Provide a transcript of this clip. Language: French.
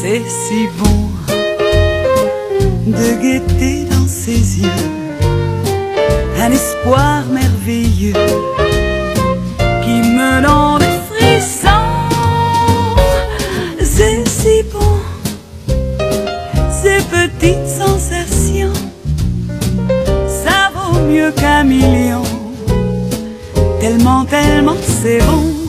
C'est si bon de guetter dans ses yeux un espoir merveilleux qui me donne des frissons. C'est si bon, ces petites sensations, ça vaut mieux qu'un million, tellement, tellement c'est bon.